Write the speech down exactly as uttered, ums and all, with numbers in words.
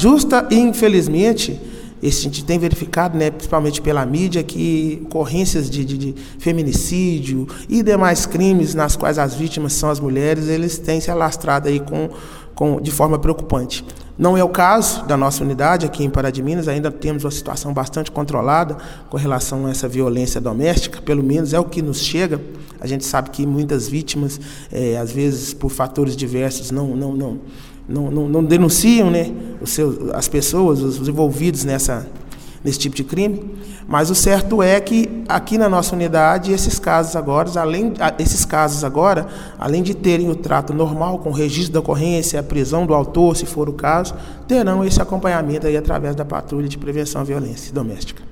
justa e, infelizmente, esse, a gente tem verificado, né, principalmente pela mídia, que ocorrências de, de, de feminicídio e demais crimes nas quais as vítimas são as mulheres, eles têm se alastrado aí com, com, de forma preocupante. Não é o caso da nossa unidade aqui em Pará de Minas, ainda temos uma situação bastante controlada com relação a essa violência doméstica, pelo menos é o que nos chega. A gente sabe que muitas vítimas, é, às vezes por fatores diversos, não, não, não, não, não, não denunciam, né, os seus, as pessoas, os envolvidos nessa, nesse tipo de crime, mas o certo é que aqui na nossa unidade, esses casos agora, além, esses casos agora, além de terem o trato normal, com o registro da ocorrência, a prisão do autor, se for o caso, terão esse acompanhamento aí através da patrulha de prevenção à violência doméstica.